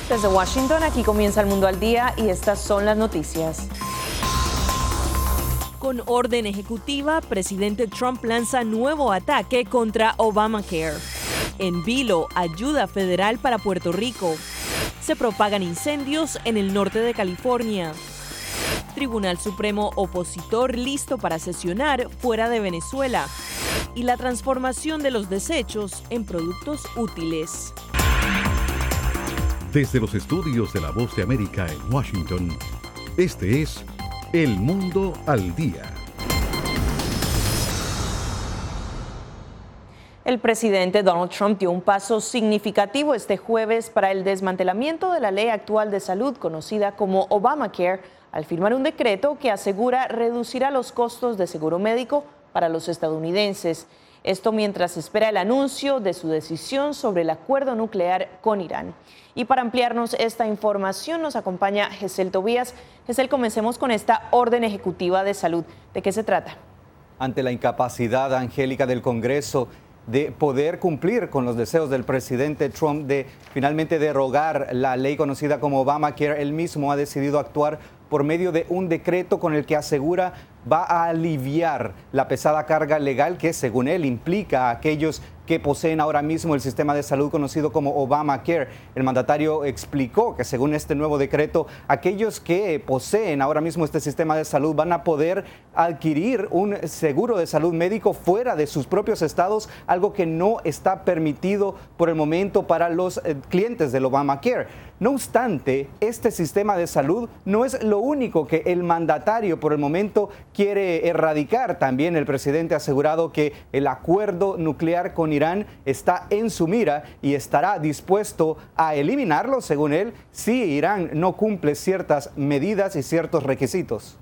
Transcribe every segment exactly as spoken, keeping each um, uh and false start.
Desde Washington, aquí comienza El Mundo al Día y estas son las noticias. Con orden ejecutiva, presidente Trump lanza nuevo ataque contra Obamacare. En vilo, ayuda federal para Puerto Rico. Se propagan incendios en el norte de California. Tribunal Supremo opositor listo para sesionar fuera de Venezuela. Y la transformación de los desechos en productos útiles. Desde los estudios de La Voz de América en Washington, este es El Mundo al Día. El presidente Donald Trump dio un paso significativo este jueves para el desmantelamiento de la ley actual de salud conocida como Obamacare, al firmar un decreto que asegura reducirá los costos de seguro médico para los estadounidenses. Esto mientras espera el anuncio de su decisión sobre el acuerdo nuclear con Irán. Y para ampliarnos esta información nos acompaña Gesell Tobías. Gesell, comencemos con esta orden ejecutiva de salud. ¿De qué se trata? Ante la incapacidad, Angélica, del Congreso de poder cumplir con los deseos del presidente Trump de finalmente derogar la ley conocida como Obamacare, él mismo ha decidido actuar por medio de un decreto con el que asegura va a aliviar la pesada carga legal que, según él, implica a aquellos que poseen ahora mismo el sistema de salud conocido como Obamacare. El mandatario explicó que, según este nuevo decreto, aquellos que poseen ahora mismo este sistema de salud van a poder adquirir un seguro de salud médico fuera de sus propios estados, algo que no está permitido por el momento para los eh, clientes del Obamacare. No obstante, este sistema de salud no es lo único que el mandatario por el momento quiere erradicar. También el presidente ha asegurado que el acuerdo nuclear con Irán está en su mira y estará dispuesto a eliminarlo, según él, si Irán no cumple ciertas medidas y ciertos requisitos.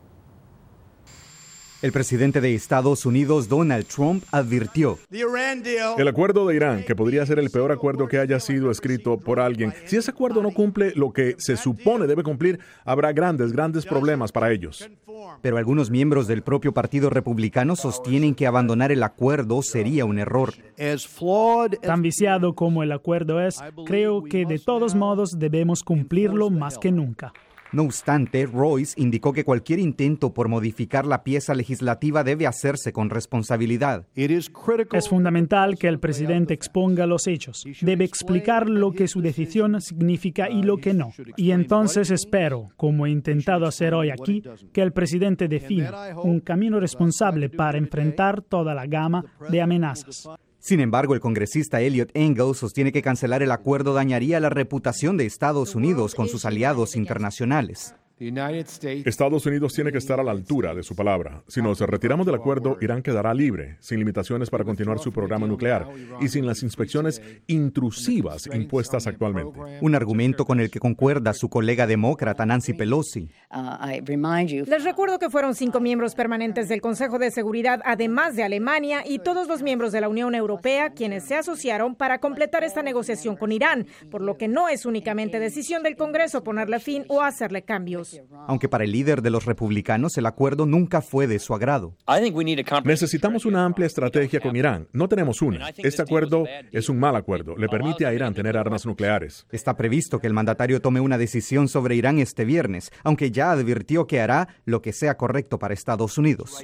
El presidente de Estados Unidos, Donald Trump, advirtió: el acuerdo de Irán, que podría ser el peor acuerdo que haya sido escrito por alguien, si ese acuerdo no cumple lo que se supone debe cumplir, habrá grandes, grandes problemas para ellos. Pero algunos miembros del propio Partido Republicano sostienen que abandonar el acuerdo sería un error. Tan viciado como el acuerdo es, creo que de todos modos debemos cumplirlo más que nunca. No obstante, Royce indicó que cualquier intento por modificar la pieza legislativa debe hacerse con responsabilidad. Es fundamental que el presidente exponga los hechos. Debe explicar lo que su decisión significa y lo que no. Y entonces espero, como he intentado hacer hoy aquí, que el presidente defina un camino responsable para enfrentar toda la gama de amenazas. Sin embargo, el congresista Eliot Engel sostiene que cancelar el acuerdo dañaría la reputación de Estados Unidos con sus aliados internacionales. Estados Unidos tiene que estar a la altura de su palabra. Si nos retiramos del acuerdo, Irán quedará libre, sin limitaciones para continuar su programa nuclear y sin las inspecciones intrusivas impuestas actualmente. Un argumento con el que concuerda su colega demócrata Nancy Pelosi. Les recuerdo que fueron cinco miembros permanentes del Consejo de Seguridad, además de Alemania, y todos los miembros de la Unión Europea, quienes se asociaron para completar esta negociación con Irán, por lo que no es únicamente decisión del Congreso ponerle fin o hacerle cambios. Aunque para el líder de los republicanos el acuerdo nunca fue de su agrado. Necesitamos una amplia estrategia con Irán. No tenemos una. Este acuerdo es un mal acuerdo. Le permite a Irán tener armas nucleares. Está previsto que el mandatario tome una decisión sobre Irán este viernes, aunque ya advirtió que hará lo que sea correcto para Estados Unidos.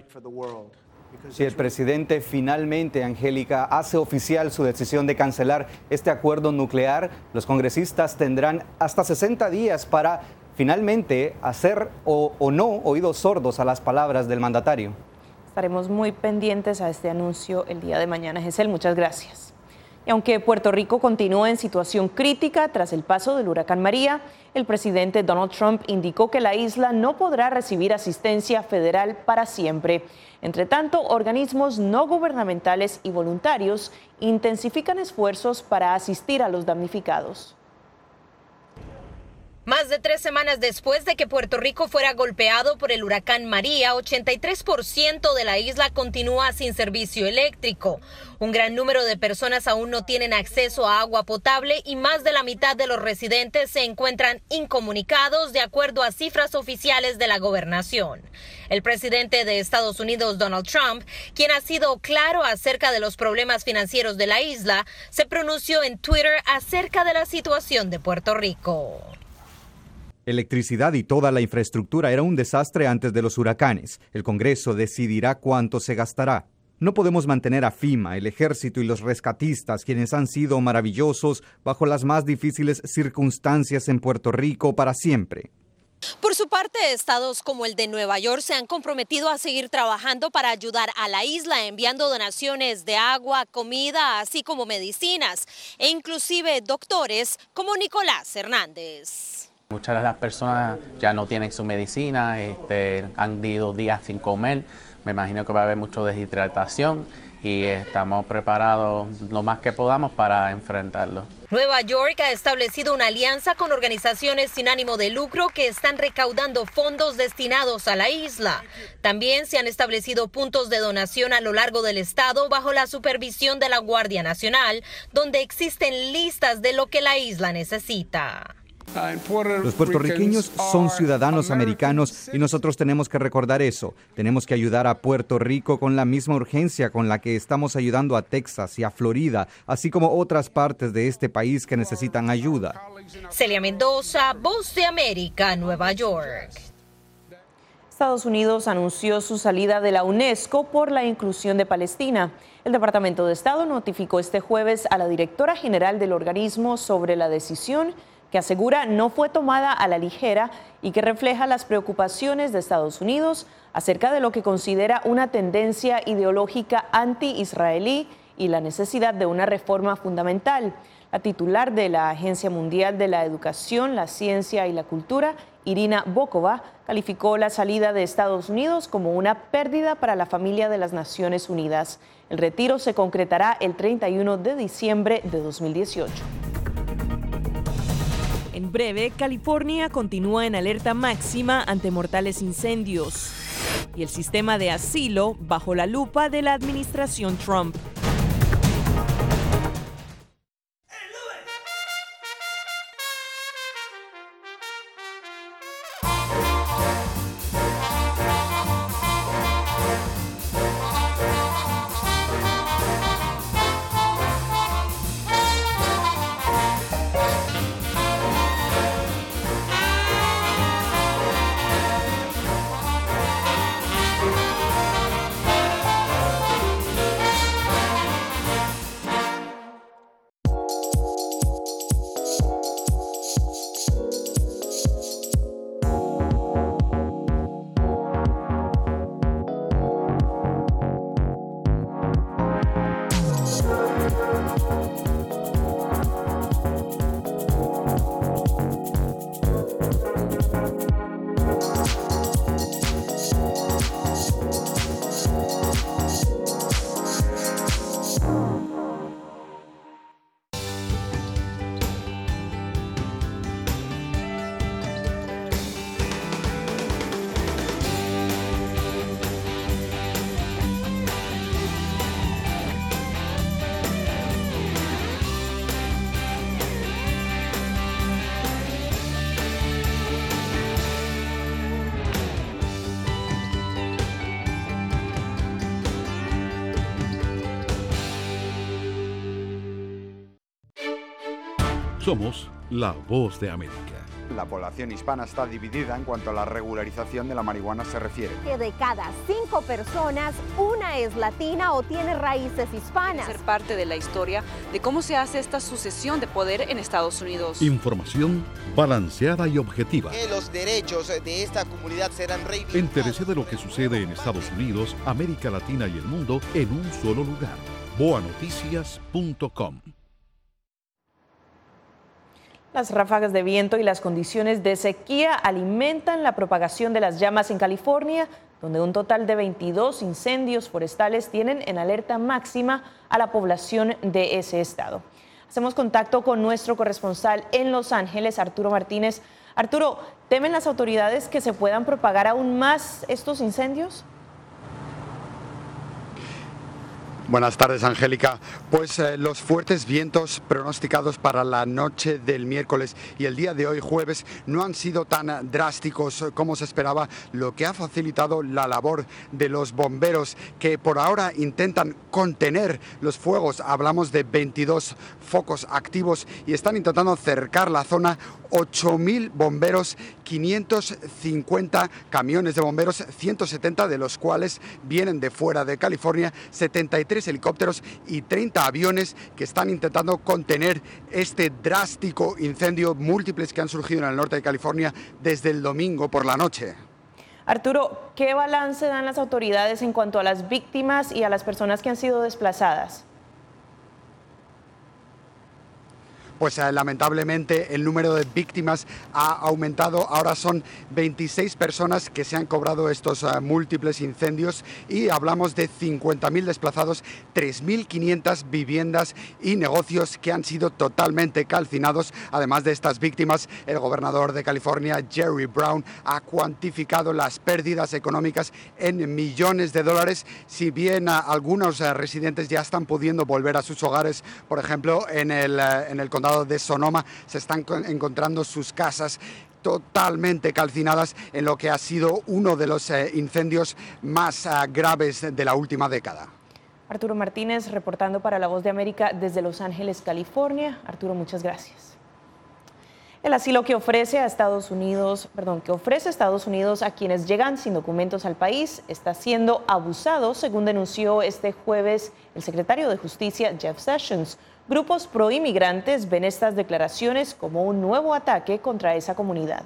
Si el presidente finalmente, Angélica, hace oficial su decisión de cancelar este acuerdo nuclear, los congresistas tendrán hasta sesenta días para finalmente hacer o, o no oídos sordos a las palabras del mandatario. Estaremos muy pendientes a este anuncio el día de mañana. Gesell, muchas gracias. Y aunque Puerto Rico continúa en situación crítica tras el paso del huracán María, el presidente Donald Trump indicó que la isla no podrá recibir asistencia federal para siempre. Entre tanto, organismos no gubernamentales y voluntarios intensifican esfuerzos para asistir a los damnificados. Más de tres semanas después de que Puerto Rico fuera golpeado por el huracán María, ochenta y tres por ciento de la isla continúa sin servicio eléctrico. Un gran número de personas aún no tienen acceso a agua potable y más de la mitad de los residentes se encuentran incomunicados, de acuerdo a cifras oficiales de la gobernación. El presidente de Estados Unidos, Donald Trump, quien ha sido claro acerca de los problemas financieros de la isla, se pronunció en Twitter acerca de la situación de Puerto Rico. Electricidad y toda la infraestructura era un desastre antes de los huracanes. El Congreso decidirá cuánto se gastará. No podemos mantener a FEMA, el ejército y los rescatistas, quienes han sido maravillosos bajo las más difíciles circunstancias en Puerto Rico para siempre. Por su parte, estados como el de Nueva York se han comprometido a seguir trabajando para ayudar a la isla, enviando donaciones de agua, comida, así como medicinas, e inclusive doctores como Nicolás Hernández. Muchas de las personas ya no tienen su medicina, este, han ido días sin comer. Me imagino que va a haber mucha deshidratación y estamos preparados lo más que podamos para enfrentarlo. Nueva York ha establecido una alianza con organizaciones sin ánimo de lucro que están recaudando fondos destinados a la isla. También se han establecido puntos de donación a lo largo del estado bajo la supervisión de la Guardia Nacional, donde existen listas de lo que la isla necesita. Los puertorriqueños son ciudadanos americanos y nosotros tenemos que recordar eso. Tenemos que ayudar a Puerto Rico con la misma urgencia con la que estamos ayudando a Texas y a Florida, así como otras partes de este país que necesitan ayuda. Celia Mendoza, Voz de América, Nueva York. Estados Unidos anunció su salida de la UNESCO por la inclusión de Palestina. El Departamento de Estado notificó este jueves a la directora general del organismo sobre la decisión, que asegura no fue tomada a la ligera y que refleja las preocupaciones de Estados Unidos acerca de lo que considera una tendencia ideológica anti-israelí y la necesidad de una reforma fundamental. La titular de la Agencia Mundial de la Educación, la Ciencia y la Cultura, Irina Bokova, calificó la salida de Estados Unidos como una pérdida para la familia de las Naciones Unidas. El retiro se concretará el treinta y uno de diciembre de dos mil dieciocho. En breve, California continúa en alerta máxima ante mortales incendios y el sistema de asilo bajo la lupa de la administración Trump. Somos la Voz de América. La población hispana está dividida en cuanto a la regularización de la marihuana se refiere. Que de cada cinco personas, una es latina o tiene raíces hispanas. Ser parte de la historia de cómo se hace esta sucesión de poder en Estados Unidos. Información balanceada y objetiva. Que los derechos de esta comunidad serán reivindicados. Entérese de lo que sucede en Estados Unidos, América Latina y el mundo en un solo lugar. boa noticias punto com. Las ráfagas de viento y las condiciones de sequía alimentan la propagación de las llamas en California, donde un total de veintidós incendios forestales tienen en alerta máxima a la población de ese estado. Hacemos contacto con nuestro corresponsal en Los Ángeles, Arturo Martínez. Arturo, ¿temen las autoridades que se puedan propagar aún más estos incendios? Buenas tardes, Angélica. Pues eh, los fuertes vientos pronosticados para la noche del miércoles y el día de hoy, jueves, no han sido tan drásticos como se esperaba, lo que ha facilitado la labor de los bomberos, que por ahora intentan contener los fuegos. Hablamos de veintidós focos activos y están intentando cercar la zona. ocho mil bomberos, quinientos cincuenta camiones de bomberos, ciento setenta de los cuales vienen de fuera de California, setenta y tres helicópteros y treinta aviones que están intentando contener este drástico incendio, múltiples que han surgido en el norte de California desde el domingo por la noche. Arturo, ¿qué balance dan las autoridades en cuanto a las víctimas y a las personas que han sido desplazadas? Pues eh, lamentablemente el número de víctimas ha aumentado. Ahora son veintiséis personas que se han cobrado estos uh, múltiples incendios y hablamos de cincuenta mil desplazados, tres mil quinientas viviendas y negocios que han sido totalmente calcinados. Además de estas víctimas, el gobernador de California, Jerry Brown, ha cuantificado las pérdidas económicas en millones de dólares. Si bien uh, algunos uh, residentes ya están pudiendo volver a sus hogares, por ejemplo, en el, uh, en el condado de Sonoma se están encontrando sus casas totalmente calcinadas en lo que ha sido uno de los eh, incendios más uh, graves de la última década. Arturo Martínez reportando para La Voz de América desde Los Ángeles, California. Arturo, muchas gracias. El asilo que ofrece a Estados Unidos, perdón, que ofrece Estados Unidos a quienes llegan sin documentos al país está siendo abusado, según denunció este jueves el secretario de Justicia, Jeff Sessions. Grupos proinmigrantes ven estas declaraciones como un nuevo ataque contra esa comunidad.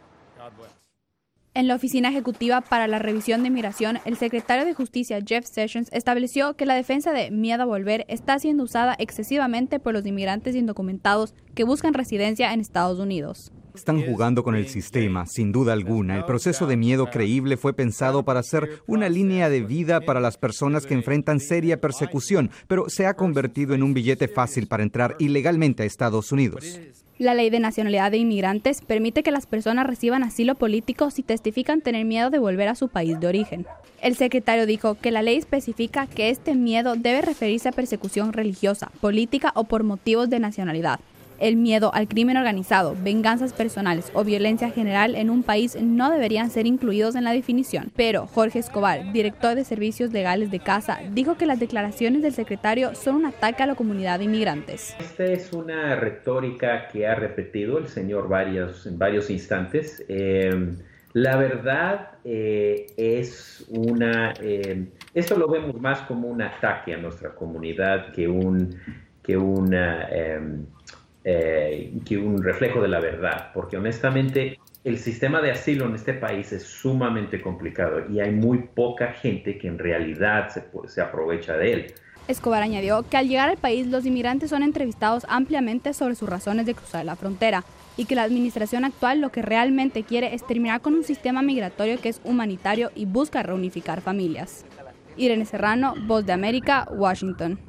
En la Oficina Ejecutiva para la Revisión de Inmigración, el secretario de Justicia, Jeff Sessions, estableció que la defensa de miedo a volver está siendo usada excesivamente por los inmigrantes indocumentados que buscan residencia en Estados Unidos. Están jugando con el sistema, sin duda alguna. El proceso de miedo creíble fue pensado para ser una línea de vida para las personas que enfrentan seria persecución, pero se ha convertido en un billete fácil para entrar ilegalmente a Estados Unidos. La Ley de Nacionalidad de Inmigrantes permite que las personas reciban asilo político si testifican tener miedo de volver a su país de origen. El secretario dijo que la ley especifica que este miedo debe referirse a persecución religiosa, política o por motivos de nacionalidad. El miedo al crimen organizado, venganzas personales o violencia general en un país no deberían ser incluidos en la definición. Pero Jorge Escobar, director de Servicios Legales de Casa, dijo que las declaraciones del secretario son un ataque a la comunidad de inmigrantes. Esta es una retórica que ha repetido el señor varios, en varios instantes. Eh, la verdad eh, es una... Eh, esto lo vemos más como un ataque a nuestra comunidad que un... Que una, eh, Eh, que un reflejo de la verdad, porque honestamente el sistema de asilo en este país es sumamente complicado y hay muy poca gente que en realidad se, se aprovecha de él. Escobar añadió que al llegar al país los inmigrantes son entrevistados ampliamente sobre sus razones de cruzar la frontera y que la administración actual lo que realmente quiere es terminar con un sistema migratorio que es humanitario y busca reunificar familias. Irene Serrano, Voz de América, Washington.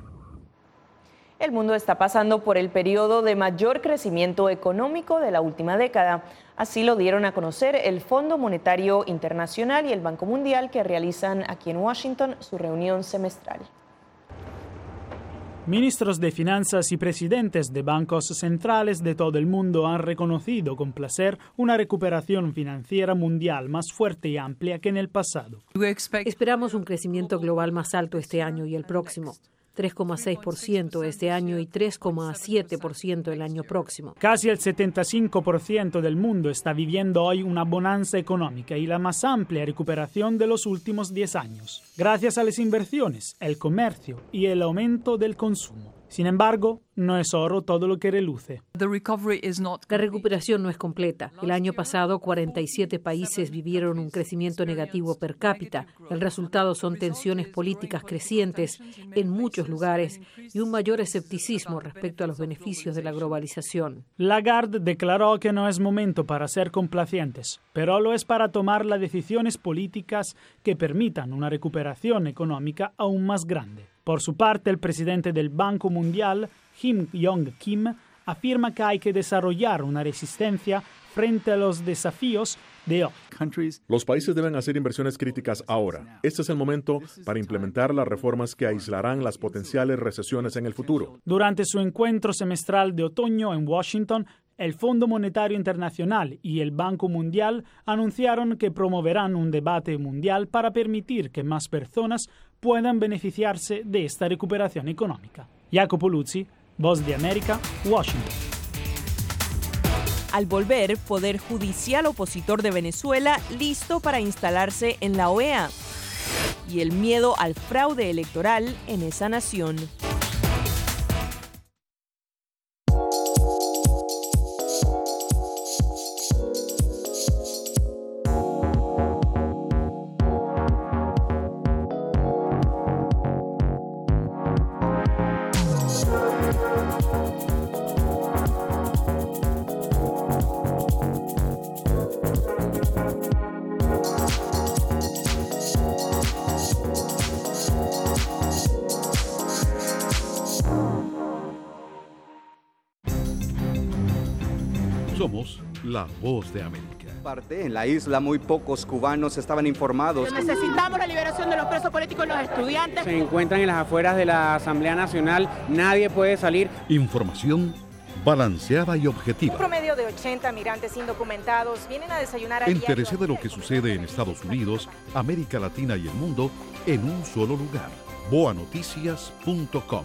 El mundo está pasando por el periodo de mayor crecimiento económico de la última década. Así lo dieron a conocer el Fondo Monetario Internacional y el Banco Mundial, que realizan aquí en Washington su reunión semestral. Ministros de finanzas y presidentes de bancos centrales de todo el mundo han reconocido con placer una recuperación financiera mundial más fuerte y amplia que en el pasado. Esperamos un crecimiento global más alto este año y el próximo. tres coma seis por ciento este año y tres coma siete por ciento el año próximo. Casi el setenta y cinco por ciento del mundo está viviendo hoy una bonanza económica y la más amplia recuperación de los últimos diez años, gracias a las inversiones, el comercio y el aumento del consumo. Sin embargo, no es oro todo lo que reluce. La recuperación no es completa. El año pasado, cuarenta y siete países vivieron un crecimiento negativo per cápita. El resultado son tensiones políticas crecientes en muchos lugares y un mayor escepticismo respecto a los beneficios de la globalización. Lagarde declaró que no es momento para ser complacientes, pero lo es para tomar las decisiones políticas que permitan una recuperación económica aún más grande. Por su parte, el presidente del Banco Mundial, Kim Yong Kim, afirma que hay que desarrollar una resistencia frente a los desafíos de hoy. Los países deben hacer inversiones críticas ahora. Este es el momento para implementar las reformas que aislarán las potenciales recesiones en el futuro. Durante su encuentro semestral de otoño en Washington, el Fondo Monetario Internacional y el Banco Mundial anunciaron que promoverán un debate mundial para permitir que más personas puedan beneficiarse de esta recuperación económica. Jacopo Luzzi, Voz de América, Washington. Al volver, Poder Judicial opositor de Venezuela listo para instalarse en la O E A. Y el miedo al fraude electoral en esa nación. Somos la Voz de América. Parte en la isla muy pocos cubanos estaban informados. Necesitamos la liberación de los presos políticos y los estudiantes. Se encuentran en las afueras de la Asamblea Nacional, nadie puede salir. Información balanceada y objetiva. Un promedio de ochenta migrantes indocumentados vienen a desayunar a Entérese de lo que sucede en Estados Unidos, América Latina y el mundo en un solo lugar. boa noticias punto com.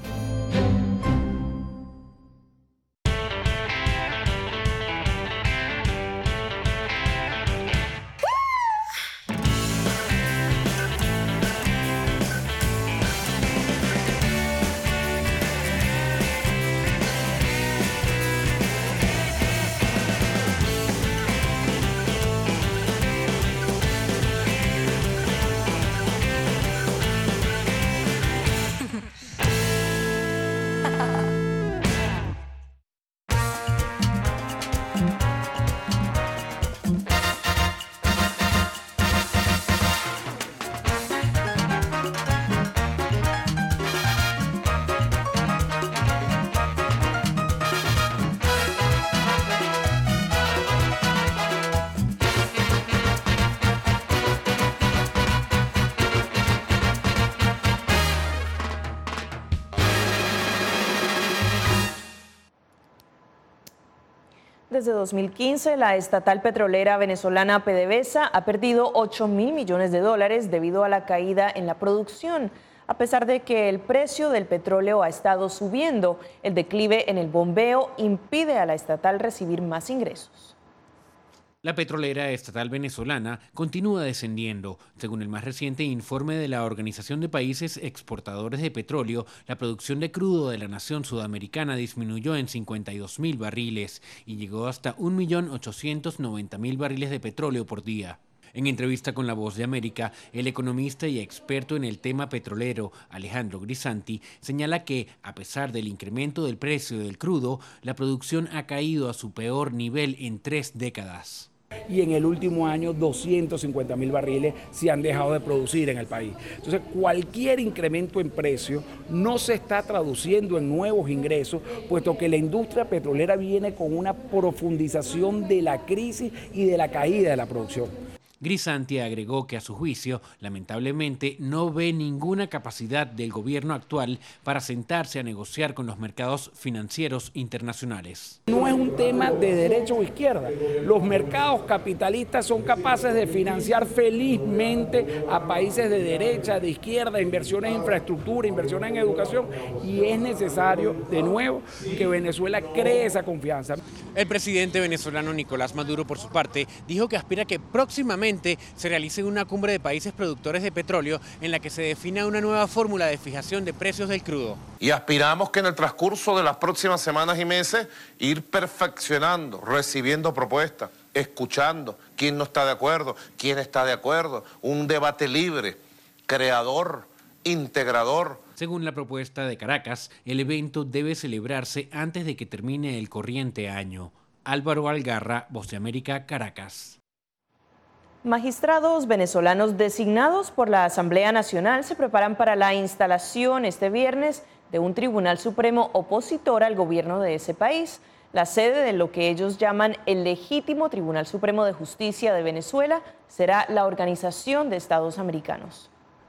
Desde dos mil quince, la estatal petrolera venezolana PDVSA ha perdido ocho mil millones de dólares debido a la caída en la producción. A pesar de que el precio del petróleo ha estado subiendo, el declive en el bombeo impide a la estatal recibir más ingresos. La petrolera estatal venezolana continúa descendiendo. Según el más reciente informe de la Organización de Países Exportadores de Petróleo, la producción de crudo de la nación sudamericana disminuyó en cincuenta y dos mil barriles y llegó hasta un millón ochocientos noventa mil barriles de petróleo por día. En entrevista con La Voz de América, el economista y experto en el tema petrolero, Alejandro Grisanti, señala que, a pesar del incremento del precio del crudo, la producción ha caído a su peor nivel en tres décadas. Y en el último año doscientos cincuenta mil barriles se han dejado de producir en el país. Entonces, cualquier incremento en precio no se está traduciendo en nuevos ingresos, puesto que la industria petrolera viene con una profundización de la crisis y de la caída de la producción. Grisanti agregó que a su juicio, lamentablemente, no ve ninguna capacidad del gobierno actual para sentarse a negociar con los mercados financieros internacionales. No es un tema de derecha o izquierda. Los mercados capitalistas son capaces de financiar felizmente a países de derecha, de izquierda, inversiones en infraestructura, inversiones en educación, y es necesario, de nuevo, que Venezuela cree esa confianza. El presidente venezolano Nicolás Maduro, por su parte, dijo que aspira que próximamente se realice una cumbre de países productores de petróleo en la que se defina una nueva fórmula de fijación de precios del crudo. Y aspiramos que en el transcurso de las próximas semanas y meses ir perfeccionando, recibiendo propuestas, escuchando quién no está de acuerdo, quién está de acuerdo, un debate libre, creador, integrador. Según la propuesta de Caracas, el evento debe celebrarse antes de que termine el corriente año. Álvaro Algarra, Voz de América, Caracas. Magistrados venezolanos designados por la Asamblea Nacional se preparan para la instalación este viernes de un tribunal supremo opositor al gobierno de ese país. La sede de lo que ellos llaman el legítimo Tribunal Supremo de Justicia de Venezuela será la Organización de Estados Americanos.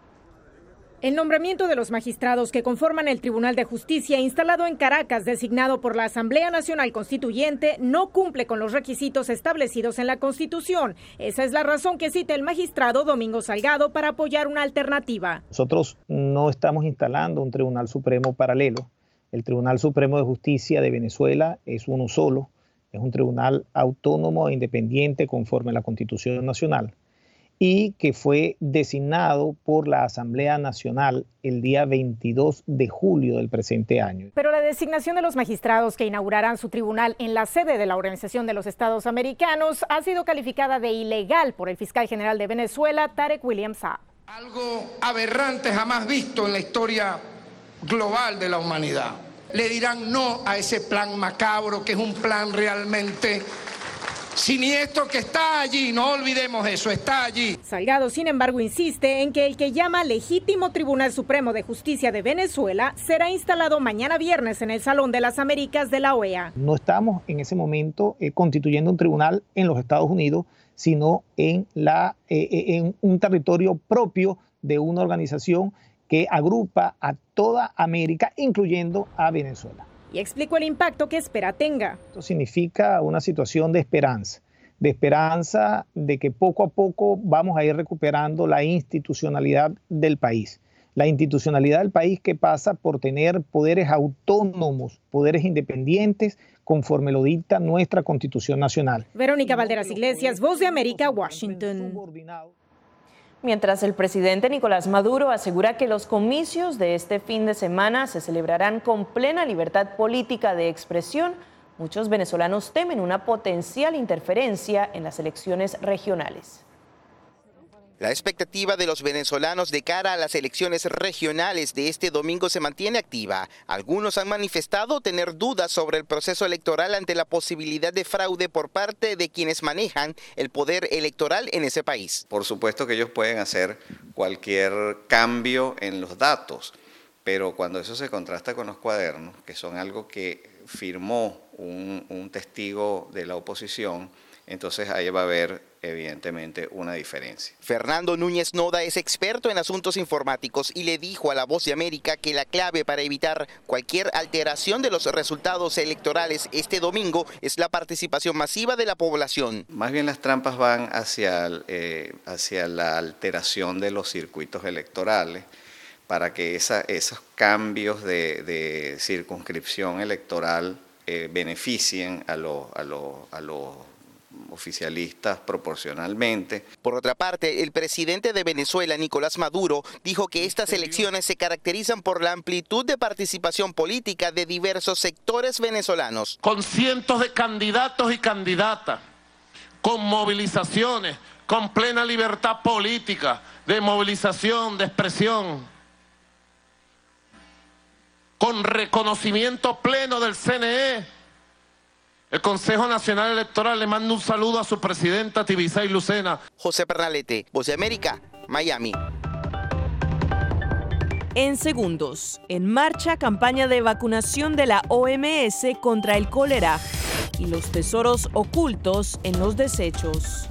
El nombramiento de los magistrados que conforman el Tribunal de Justicia instalado en Caracas, designado por la Asamblea Nacional Constituyente, no cumple con los requisitos establecidos en la Constitución. Esa es la razón que cita el magistrado Domingo Salgado para apoyar una alternativa. Nosotros no estamos instalando un Tribunal Supremo paralelo. El Tribunal Supremo de Justicia de Venezuela es uno solo. Es un tribunal autónomo e independiente conforme a la Constitución Nacional, y que fue designado por la Asamblea Nacional el día veintidós de julio del presente año. Pero la designación de los magistrados que inaugurarán su tribunal en la sede de la Organización de los Estados Americanos ha sido calificada de ilegal por el fiscal general de Venezuela, Tarek William Saab. Algo aberrante jamás visto en la historia global de la humanidad. Le dirán no a ese plan macabro, que es un plan realmente siniestro, que está allí, no olvidemos eso, está allí. Salgado, sin embargo, insiste en que el que llama legítimo Tribunal Supremo de Justicia de Venezuela será instalado mañana viernes en el Salón de las Américas de la O E A. No estamos en ese momento eh, constituyendo un tribunal en los Estados Unidos, sino en, la, eh, en un territorio propio de una organización que agrupa a toda América, incluyendo a Venezuela. Y explicó el impacto que espera tenga. Esto significa una situación de esperanza, de esperanza de que poco a poco vamos a ir recuperando la institucionalidad del país. La institucionalidad del país que pasa por tener poderes autónomos, poderes independientes, conforme lo dicta nuestra Constitución Nacional. Verónica Valderas Iglesias, Voz de América, Washington. Mientras el presidente Nicolás Maduro asegura que los comicios de este fin de semana se celebrarán con plena libertad política de expresión, muchos venezolanos temen una potencial interferencia en las elecciones regionales. La expectativa de los venezolanos de cara a las elecciones regionales de este domingo se mantiene activa. Algunos han manifestado tener dudas sobre el proceso electoral ante la posibilidad de fraude por parte de quienes manejan el poder electoral en ese país. Por supuesto que ellos pueden hacer cualquier cambio en los datos, pero cuando eso se contrasta con los cuadernos, que son algo que firmó un, un testigo de la oposición, entonces ahí va a haber evidentemente una diferencia. Fernando Núñez Noda es experto en asuntos informáticos y le dijo a La Voz de América que la clave para evitar cualquier alteración de los resultados electorales este domingo es la participación masiva de la población. Más bien las trampas van hacia, eh, hacia la alteración de los circuitos electorales para que esa, esos cambios de, de circunscripción electoral eh, beneficien a los a lo, a lo oficialistas proporcionalmente. Por otra parte, el presidente de Venezuela, Nicolás Maduro, dijo que estas elecciones se caracterizan por la amplitud de participación política de diversos sectores venezolanos. Con cientos de candidatos y candidatas, con movilizaciones, con plena libertad política, de movilización, de expresión, con reconocimiento pleno del C N E. El Consejo Nacional Electoral le manda un saludo a su presidenta Tibisay Lucena. José Pernalete, Voz de América, Miami. En segundos, en marcha campaña de vacunación de la O M S contra el cólera y los tesoros ocultos en los desechos.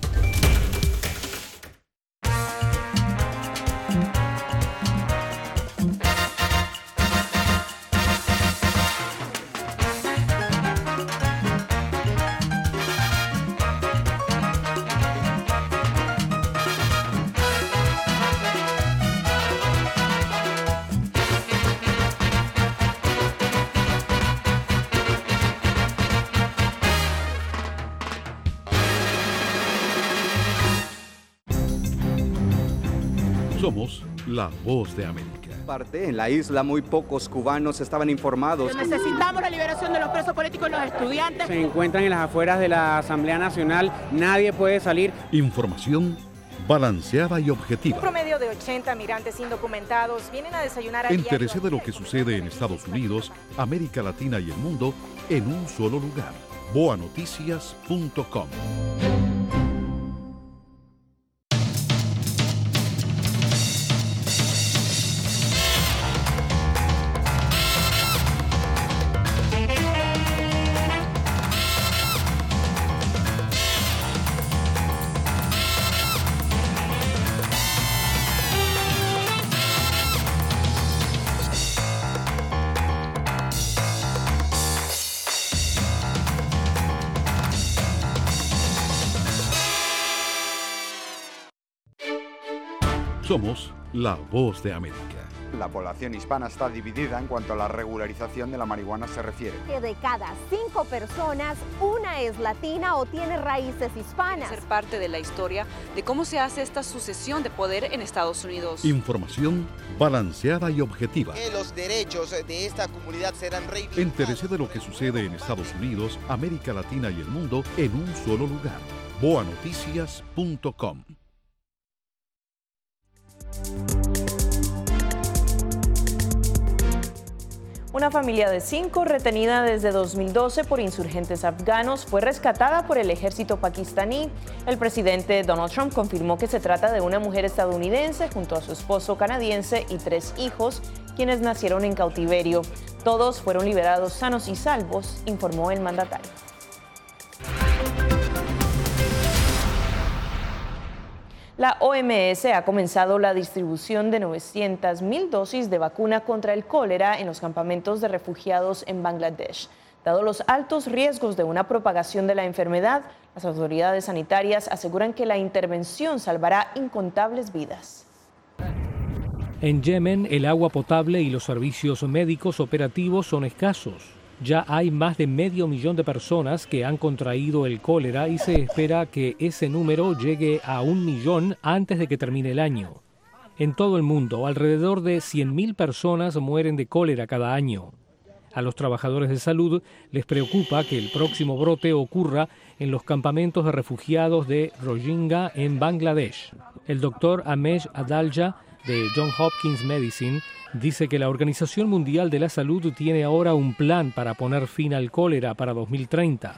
Somos la Voz de América. Parte en la isla muy pocos cubanos estaban informados. Necesitamos la liberación de los presos políticos y los estudiantes. Se encuentran en las afueras de la Asamblea Nacional, nadie puede salir. Información balanceada y objetiva. Un promedio de ochenta migrantes indocumentados vienen a desayunar a Entérese de lo que sucede en Estados Unidos, América Latina y el mundo en un solo lugar. boa noticias punto com. Somos la voz de América. La población hispana está dividida en cuanto a la regularización de la marihuana se refiere. Que de cada cinco personas, una es latina o tiene raíces hispanas. Ser parte de la historia de cómo se hace esta sucesión de poder en Estados Unidos. Información balanceada y objetiva. Que los derechos de esta comunidad serán reivindicados. Entérese de lo que sucede en Estados Unidos, América Latina y el mundo en un solo lugar. boa noticias punto com. Una familia de cinco retenida desde dos mil doce por insurgentes afganos fue rescatada por el ejército pakistaní. El presidente Donald Trump confirmó que se trata de una mujer estadounidense junto a su esposo canadiense y tres hijos, quienes nacieron en cautiverio. Todos fueron liberados sanos y salvos, informó el mandatario. La O M S ha comenzado la distribución de novecientas mil dosis de vacuna contra el cólera en los campamentos de refugiados en Bangladesh. Dado los altos riesgos de una propagación de la enfermedad, las autoridades sanitarias aseguran que la intervención salvará incontables vidas. En Yemen, el agua potable y los servicios médicos operativos son escasos. Ya hay más de medio millón de personas que han contraído el cólera y se espera que ese número llegue a un millón antes de que termine el año. En todo el mundo, alrededor de cien mil personas mueren de cólera cada año. A los trabajadores de salud les preocupa que el próximo brote ocurra en los campamentos de refugiados de Rohingya en Bangladesh. El doctor Amesh Adalja de Johns Hopkins Medicine dice que la Organización Mundial de la Salud tiene ahora un plan para poner fin al cólera para dos mil treinta.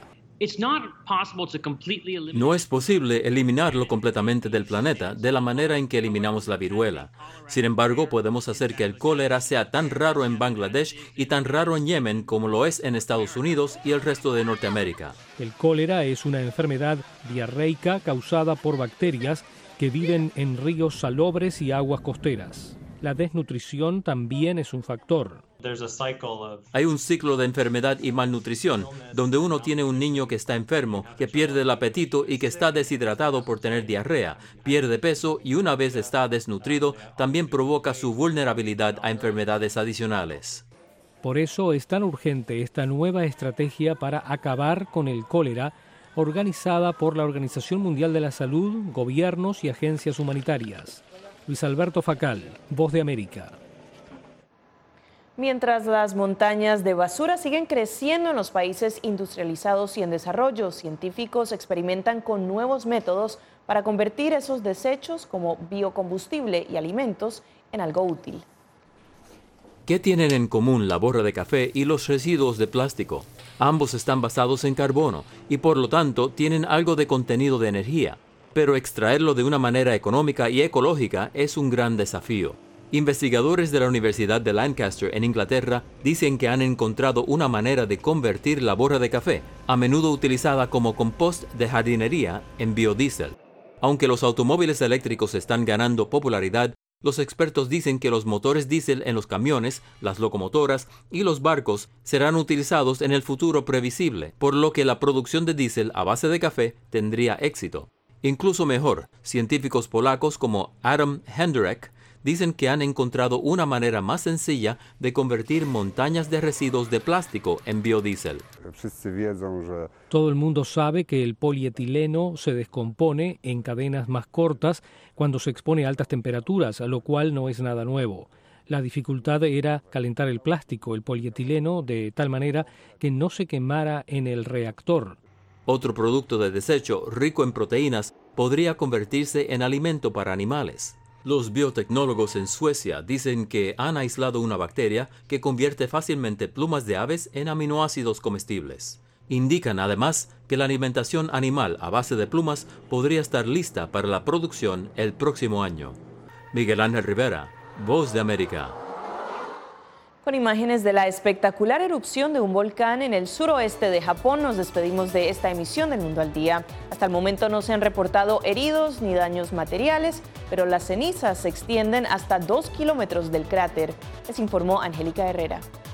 No es posible eliminarlo completamente del planeta de la manera en que eliminamos la viruela. Sin embargo, podemos hacer que el cólera sea tan raro en Bangladesh y tan raro en Yemen como lo es en Estados Unidos y el resto de Norteamérica. El cólera es una enfermedad diarreica causada por bacterias que viven en ríos salobres y aguas costeras. La desnutrición también es un factor. Hay un ciclo de enfermedad y malnutrición, donde uno tiene un niño que está enfermo, que pierde el apetito y que está deshidratado por tener diarrea, pierde peso y una vez está desnutrido, también provoca su vulnerabilidad a enfermedades adicionales. Por eso es tan urgente esta nueva estrategia para acabar con el cólera, organizada por la Organización Mundial de la Salud, gobiernos y agencias humanitarias. Luis Alberto Facal, Voz de América. Mientras las montañas de basura siguen creciendo en los países industrializados y en desarrollo, científicos experimentan con nuevos métodos para convertir esos desechos como biocombustible y alimentos en algo útil. ¿Qué tienen en común la borra de café y los residuos de plástico? Ambos están basados en carbono y por lo tanto tienen algo de contenido de energía. Pero extraerlo de una manera económica y ecológica es un gran desafío. Investigadores de la Universidad de Lancaster en Inglaterra dicen que han encontrado una manera de convertir la borra de café, a menudo utilizada como compost de jardinería, en biodiesel. Aunque los automóviles eléctricos están ganando popularidad, los expertos dicen que los motores diésel en los camiones, las locomotoras y los barcos serán utilizados en el futuro previsible, por lo que la producción de diésel a base de café tendría éxito. Incluso mejor, científicos polacos como Adam Henderek dicen que han encontrado una manera más sencilla de convertir montañas de residuos de plástico en biodiesel. Todo el mundo sabe que el polietileno se descompone en cadenas más cortas cuando se expone a altas temperaturas, lo cual no es nada nuevo. La dificultad era calentar el plástico, el polietileno, de tal manera que no se quemara en el reactor. Otro producto de desecho rico en proteínas podría convertirse en alimento para animales. Los biotecnólogos en Suecia dicen que han aislado una bacteria que convierte fácilmente plumas de aves en aminoácidos comestibles. Indican además que la alimentación animal a base de plumas podría estar lista para la producción el próximo año. Miguel Ángel Rivera, Voz de América. Con imágenes de la espectacular erupción de un volcán en el suroeste de Japón, nos despedimos de esta emisión del Mundo al Día. Hasta el momento no se han reportado heridos ni daños materiales, pero las cenizas se extienden hasta dos kilómetros del cráter, les informó Angélica Herrera.